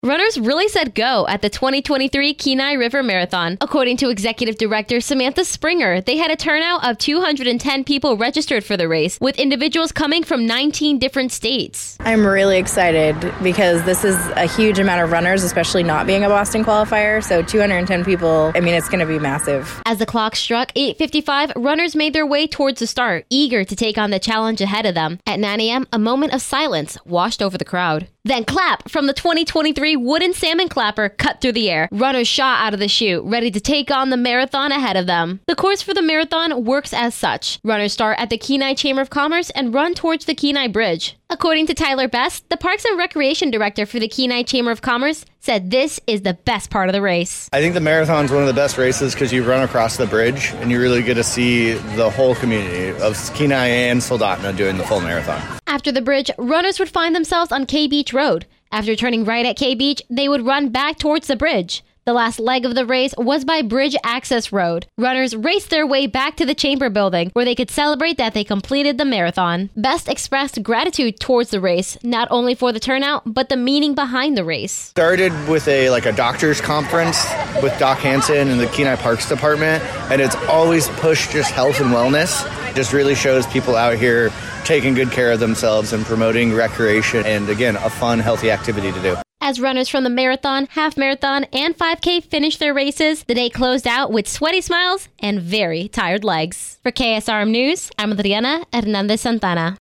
Runners really said go at the 2023 Kenai River Marathon. According to Executive Director Samantha Springer, they had a turnout of 210 people registered for the race, with individuals coming from 19 different states. I'm really excited because this is a huge amount of runners, especially not being a Boston qualifier. So 210 people, it's going to be massive. As the clock struck 8:55, runners made their way towards the start, eager to take on the challenge ahead of them. At 9 a.m., a moment of silence washed over the crowd. Then clap from the 2023 wooden salmon clapper cut through the air. Runners shot out of the chute, ready to take on the marathon ahead of them. The course for the marathon works as such. Runners start at the Kenai Chamber of Commerce and run towards the Kenai Bridge. According to Tyler Best, the Parks and Recreation Director for the Kenai Chamber of Commerce, said this is the best part of the race. I think the marathon is one of the best races because you run across the bridge and you really get to see the whole community of Kenai and Soldotna doing the full marathon. After the bridge, runners would find themselves on K Beach Road. After turning right at K Beach, they would run back towards the bridge. The last leg of the race was by Bridge Access Road. Runners raced their way back to the Chamber building, where they could celebrate that they completed the marathon. Best expressed gratitude towards the race, not only for the turnout, but the meaning behind the race. Started with a doctor's conference with Doc Hansen and the Kenai Parks Department, and it's always pushed just health and wellness. Just really shows people out here taking good care of themselves and promoting recreation and, again, a fun, healthy activity to do. As runners from the marathon, half marathon, and 5K finished their races, the day closed out with sweaty smiles and very tired legs. For KSRM News, I'm Adriana Hernandez Santana.